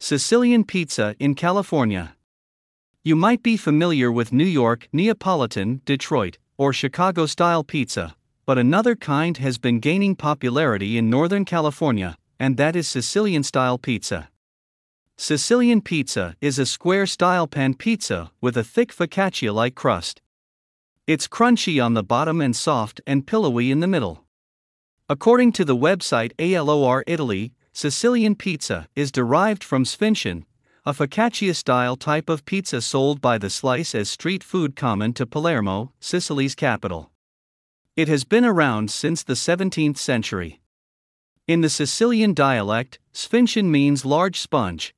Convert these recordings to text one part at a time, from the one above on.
Sicilian pizza in California. You might be familiar with New York, Neapolitan, Detroit, or Chicago-style pizza, but another kind has been gaining popularity in Northern California, and that is Sicilian-style pizza. Sicilian pizza is a square-style pan pizza with a thick focaccia-like crust. It's crunchy on the bottom and soft and pillowy in the middle. According to the website Allure Italy, Sicilian pizza is derived from sfincione, a focaccia-style type of pizza sold by the slice as street food common to Palermo, Sicily's capital. It has been around since the 17th century. In the Sicilian dialect, sfincione means large sponge.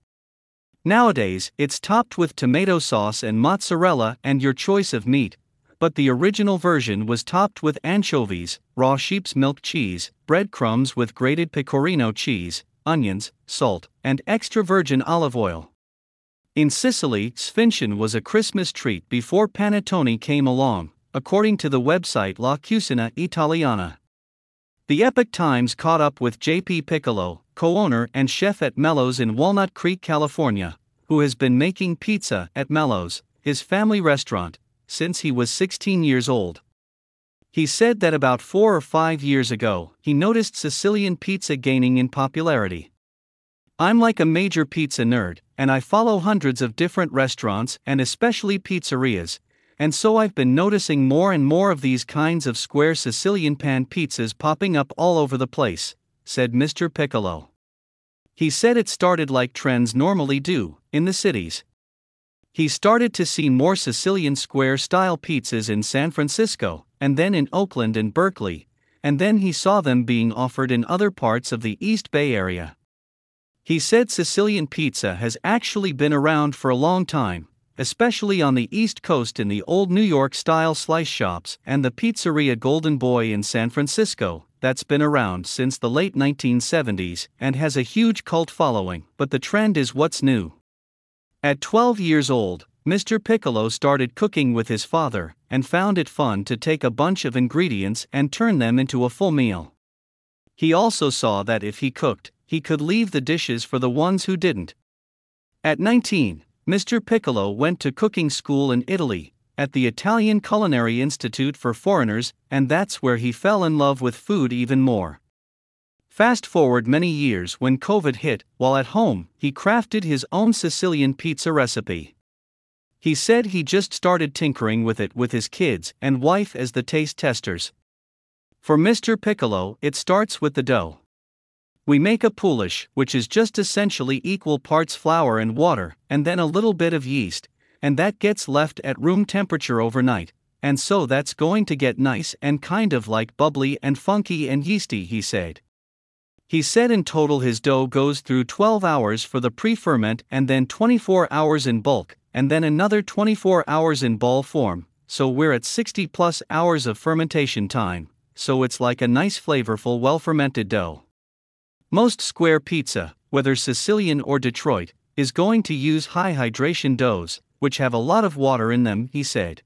Nowadays, it's topped with tomato sauce and mozzarella and your choice of meat, but the original version was topped with anchovies, raw sheep's milk cheese, breadcrumbs with grated pecorino cheese, onions, salt, and extra virgin olive oil. In Sicily, sfincione was a Christmas treat before panettone came along, according to the website La Cucina Italiana. The Epoch Times caught up with J.P. Piccolo, co-owner and chef at Mello's in Walnut Creek, California, who has been making pizza at Mello's, his family restaurant, since he was 16 years old. He said that about 4 or 5 years ago, he noticed Sicilian pizza gaining in popularity. I'm like a major pizza nerd, and I follow hundreds of different restaurants and especially pizzerias, and so I've been noticing more and more of these kinds of square Sicilian pan pizzas popping up all over the place, said Mr. Piccolo. He said it started like trends normally do, in the cities. He started to see more Sicilian square-style pizzas in San Francisco, and then in Oakland and Berkeley, and then he saw them being offered in other parts of the East Bay Area. He said Sicilian pizza has actually been around for a long time, especially on the East Coast in the old New York-style slice shops and the pizzeria Golden Boy in San Francisco, that's been around since the late 1970s and has a huge cult following, but the trend is what's new. At 12 years old, Mr. Piccolo started cooking with his father and found it fun to take a bunch of ingredients and turn them into a full meal. He also saw that if he cooked, he could leave the dishes for the ones who didn't. At 19, Mr. Piccolo went to cooking school in Italy, at the Italian Culinary Institute for Foreigners, and that's where he fell in love with food even more. Fast forward many years when COVID hit, while at home, he crafted his own Sicilian pizza recipe. He said he just started tinkering with it with his kids and wife as the taste testers. For Mr. Piccolo, it starts with the dough. We make a poulish, which is just essentially equal parts flour and water, and then a little bit of yeast, and that gets left at room temperature overnight, and so that's going to get nice and kind of like bubbly and funky and yeasty, he said. He said in total his dough goes through 12 hours for the pre-ferment and then 24 hours in bulk, and then another 24 hours in ball form, so we're at 60 plus hours of fermentation time, so it's like a nice flavorful well-fermented dough. Most square pizza, whether Sicilian or Detroit, is going to use high hydration doughs, which have a lot of water in them, he said.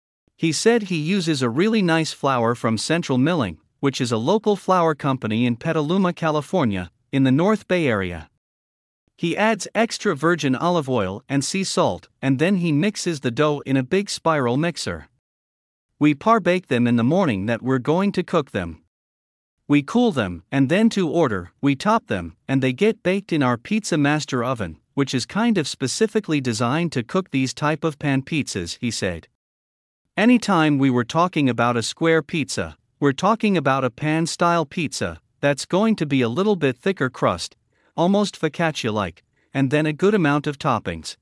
He said he uses a really nice flour from Central Milling, which is a local flour company in Petaluma, California, in the North Bay Area. He adds extra virgin olive oil and sea salt, and then he mixes the dough in a big spiral mixer. We par-bake them in the morning that we're going to cook them. We cool them, and then to order, we top them, and they get baked in our Pizza Master oven, which is kind of specifically designed to cook these type of pan pizzas, he said. Anytime we were talking about a square pizza, we're talking about a pan-style pizza that's going to be a little bit thicker crust, almost focaccia-like, and then a good amount of toppings.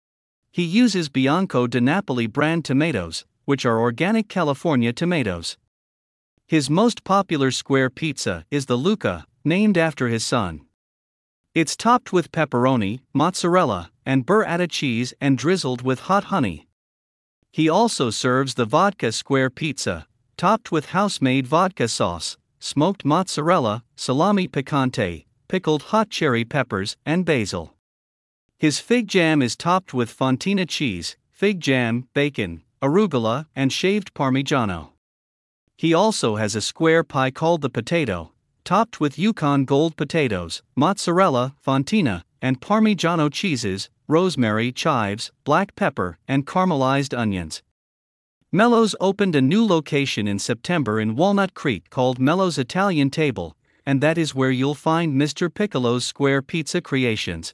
He uses Bianco di Napoli brand tomatoes, which are organic California tomatoes. His most popular square pizza is the Luca, named after his son. It's topped with pepperoni, mozzarella, and burrata cheese and drizzled with hot honey. He also serves the vodka square pizza, topped with house-made vodka sauce, smoked mozzarella, salami picante, pickled hot cherry peppers, and basil. His fig jam is topped with fontina cheese, fig jam, bacon, arugula, and shaved parmigiano. He also has a square pie called the potato, topped with Yukon Gold potatoes, mozzarella, fontina, and Parmigiano cheeses, rosemary, chives, black pepper, and caramelized onions. Mello's opened a new location in September in Walnut Creek called Mello's Italian Table, and that is where you'll find Mr. Piccolo's square pizza creations.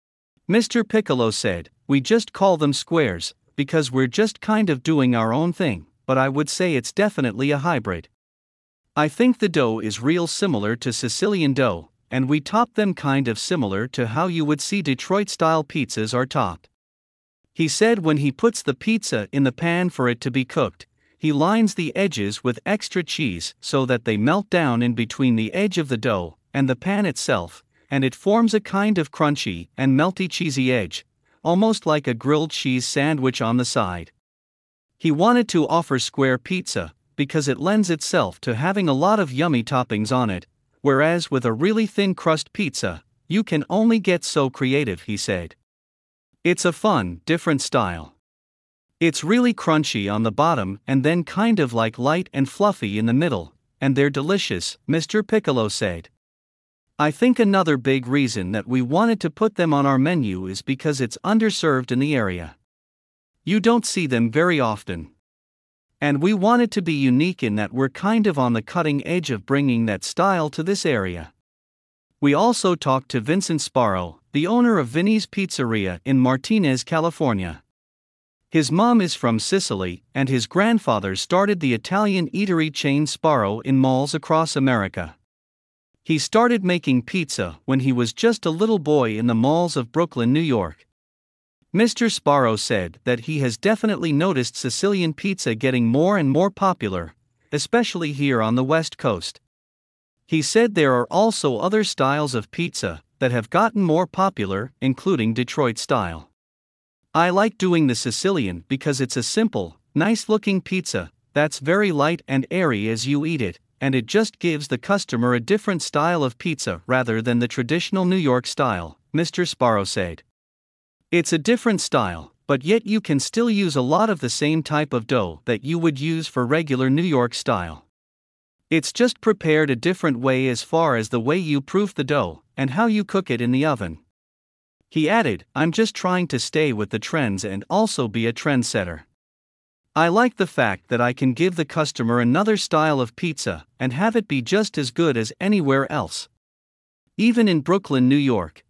Mr. Piccolo said, "We just call them squares, because we're just kind of doing our own thing, but I would say it's definitely a hybrid. I think the dough is real similar to Sicilian dough, and we top them kind of similar to how you would see Detroit-style pizzas are topped." He said when he puts the pizza in the pan for it to be cooked, he lines the edges with extra cheese so that they melt down in between the edge of the dough and the pan itself, and it forms a kind of crunchy and melty cheesy edge, almost like a grilled cheese sandwich on the side. He wanted to offer square pizza because it lends itself to having a lot of yummy toppings on it, whereas with a really thin crust pizza, you can only get so creative, he said. It's a fun, different style. It's really crunchy on the bottom and then kind of like light and fluffy in the middle, and they're delicious, Mr. Piccolo said. I think another big reason that we wanted to put them on our menu is because it's underserved in the area. You don't see them very often. And we wanted to be unique in that we're kind of on the cutting edge of bringing that style to this area. We also talked to Vincent Sparrow, the owner of Vinny's Pizzeria in Martinez, California. His mom is from Sicily, and his grandfather started the Italian eatery chain Sparrow in malls across America. He started making pizza when he was just a little boy in the malls of Brooklyn, New York. Mr. Sparrow said that he has definitely noticed Sicilian pizza getting more and more popular, especially here on the West Coast. He said there are also other styles of pizza that have gotten more popular, including Detroit style. I like doing the Sicilian because it's a simple, nice-looking pizza that's very light and airy as you eat it, and it just gives the customer a different style of pizza rather than the traditional New York style, Mr. Sparrow said. It's a different style, but yet you can still use a lot of the same type of dough that you would use for regular New York style. It's just prepared a different way as far as the way you proof the dough and how you cook it in the oven. He added, "I'm just trying to stay with the trends and also be a trendsetter. I like the fact that I can give the customer another style of pizza and have it be just as good as anywhere else. Even in Brooklyn, New York."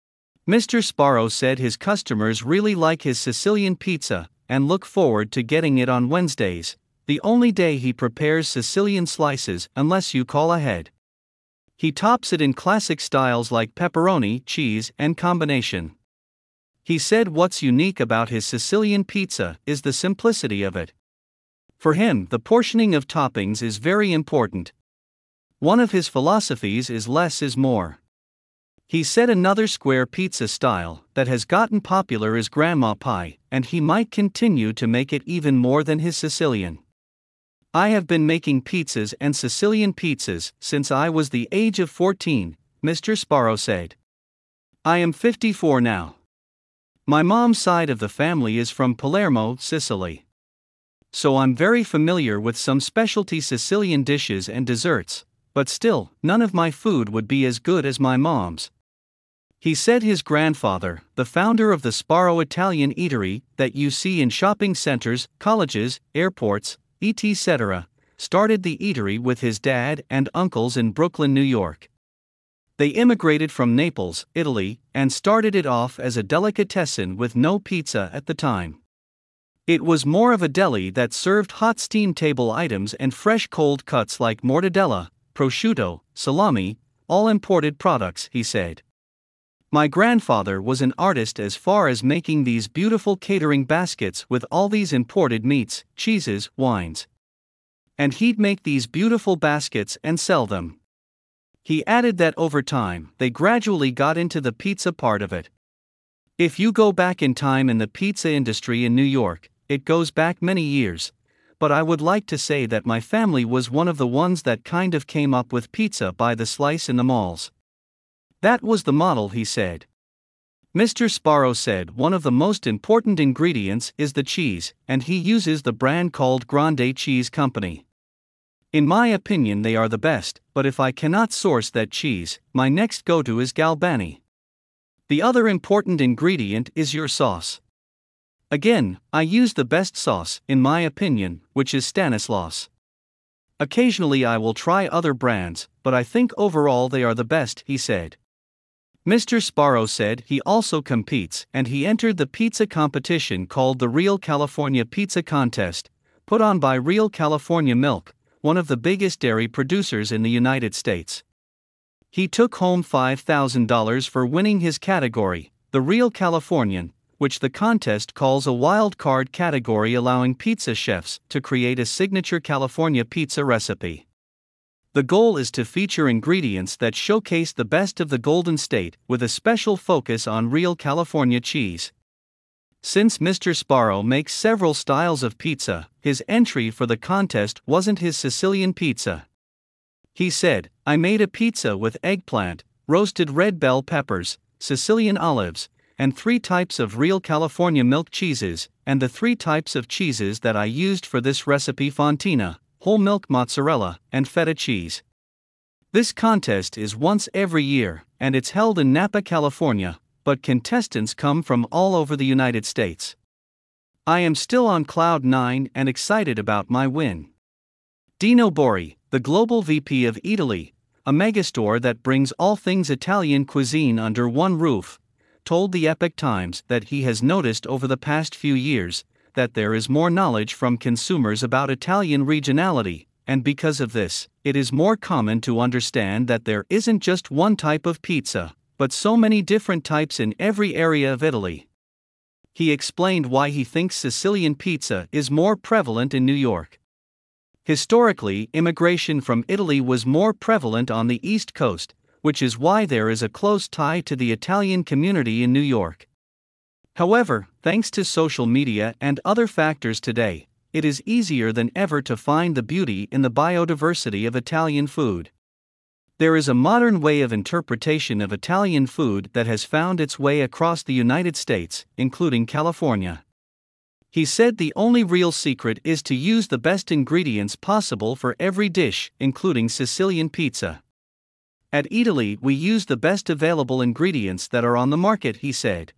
Mr. Sparrow said his customers really like his Sicilian pizza and look forward to getting it on Wednesdays, the only day he prepares Sicilian slices unless you call ahead. He tops it in classic styles like pepperoni, cheese, and combination. He said what's unique about his Sicilian pizza is the simplicity of it. For him, the portioning of toppings is very important. One of his philosophies is less is more. He said another square pizza style that has gotten popular is grandma pie, and he might continue to make it even more than his Sicilian. I have been making pizzas and Sicilian pizzas since I was the age of 14, Mr. Sparrow said. I am 54 now. My mom's side of the family is from Palermo, Sicily. So I'm very familiar with some specialty Sicilian dishes and desserts, but still, none of my food would be as good as my mom's. He said his grandfather, the founder of the Sparrow Italian Eatery that you see in shopping centers, colleges, airports, etc., started the eatery with his dad and uncles in Brooklyn, New York. They immigrated from Naples, Italy, and started it off as a delicatessen with no pizza at the time. It was more of a deli that served hot steam table items and fresh cold cuts like mortadella, prosciutto, salami, all imported products, he said. My grandfather was an artist as far as making these beautiful catering baskets with all these imported meats, cheeses, wines. And he'd make these beautiful baskets and sell them. He added that over time, they gradually got into the pizza part of it. If you go back in time in the pizza industry in New York, it goes back many years, but I would like to say that my family was one of the ones that kind of came up with pizza by the slice in the malls. That was the model, he said. Mr. Sparrow said one of the most important ingredients is the cheese, and he uses the brand called Grande Cheese Company. In my opinion, they are the best, but if I cannot source that cheese, my next go-to is Galbani. The other important ingredient is your sauce. Again, I use the best sauce, in my opinion, which is Stanislaus. Occasionally I will try other brands, but I think overall they are the best, he said. Mr. Sparrow said he also competes, and he entered the pizza competition called the Real California Pizza Contest, put on by Real California Milk, one of the biggest dairy producers in the United States. He took home $5,000 for winning his category, the Real Californian, which the contest calls a wild card category allowing pizza chefs to create a signature California pizza recipe. The goal is to feature ingredients that showcase the best of the Golden State, with a special focus on real California cheese. Since Mr. Sparrow makes several styles of pizza, his entry for the contest wasn't his Sicilian pizza. He said, "I made a pizza with eggplant, roasted red bell peppers, Sicilian olives, and 3 types of real California milk cheeses, and the 3 types of cheeses that I used for this recipe: fontina, whole milk mozzarella, and feta cheese." This contest is once every year, and it's held in Napa, California, but contestants come from all over the United States. I am still on cloud 9 and excited about my win. Dino Bori, the global VP of Eataly, a megastore that brings all things Italian cuisine under one roof, told the Epoch Times that he has noticed over the past few years that there is more knowledge from consumers about Italian regionality, and because of this, it is more common to understand that there isn't just one type of pizza, but so many different types in every area of Italy. He explained why he thinks Sicilian pizza is more prevalent in New York. Historically, immigration from Italy was more prevalent on the East Coast, which is why there is a close tie to the Italian community in New York. However, thanks to social media and other factors today, it is easier than ever to find the beauty in the biodiversity of Italian food. There is a modern way of interpretation of Italian food that has found its way across the United States, including California. He said the only real secret is to use the best ingredients possible for every dish, including Sicilian pizza. At Eataly, we use the best available ingredients that are on the market, he said.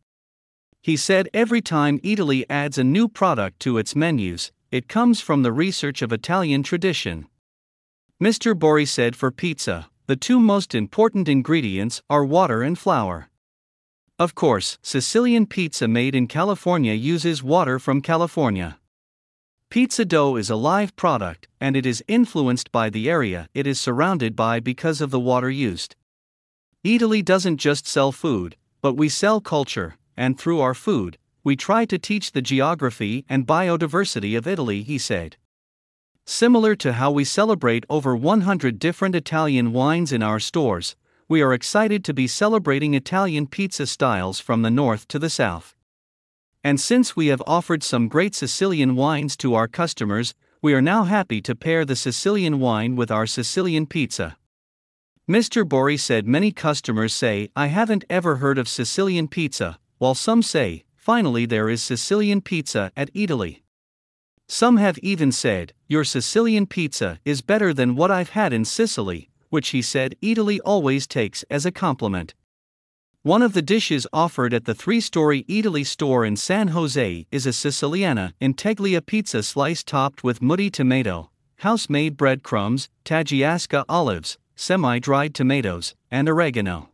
He said every time Eataly adds a new product to its menus, it comes from the research of Italian tradition. Mr. Bori said for pizza, the 2 most important ingredients are water and flour. Of course, Sicilian pizza made in California uses water from California. Pizza dough is a live product, and it is influenced by the area it is surrounded by because of the water used. Eataly doesn't just sell food, but we sell culture, and through our food, we try to teach the geography and biodiversity of Italy, he said. Similar to how we celebrate over 100 different Italian wines in our stores, we are excited to be celebrating Italian pizza styles from the north to the south. And since we have offered some great Sicilian wines to our customers, we are now happy to pair the Sicilian wine with our Sicilian pizza. Mr. Bori said many customers say, "I haven't ever heard of Sicilian pizza," while some say, "Finally there is Sicilian pizza at Eataly." Some have even said, "Your Sicilian pizza is better than what I've had in Sicily," which he said Eataly always takes as a compliment. One of the dishes offered at the 3-story Eataly store in San Jose is a Siciliana integlia pizza slice topped with mutti tomato, house-made breadcrumbs, Taggiasca olives, semi-dried tomatoes, and oregano.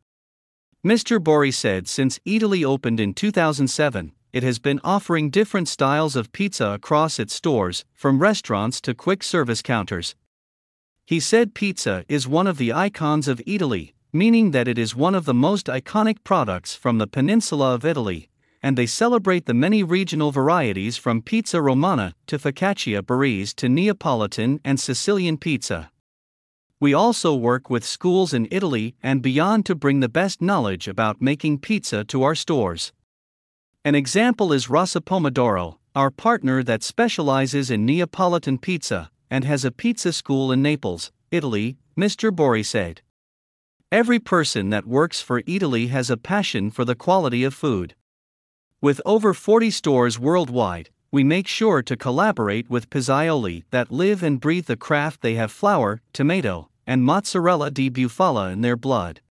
Mr. Bori said since Eataly opened in 2007, it has been offering different styles of pizza across its stores, from restaurants to quick service counters. He said pizza is one of the icons of Eataly, meaning that it is one of the most iconic products from the peninsula of Italy, and they celebrate the many regional varieties from pizza romana to focaccia barese to Neapolitan and Sicilian pizza. We also work with schools in Italy and beyond to bring the best knowledge about making pizza to our stores. An example is Rosa Pomodoro, our partner that specializes in Neapolitan pizza and has a pizza school in Naples, Italy, Mr. Bori said. Every person that works for Eataly has a passion for the quality of food. With over 40 stores worldwide, we make sure to collaborate with pizzaioli that live and breathe the craft they have: flour, tomato, and mozzarella di bufala in their blood.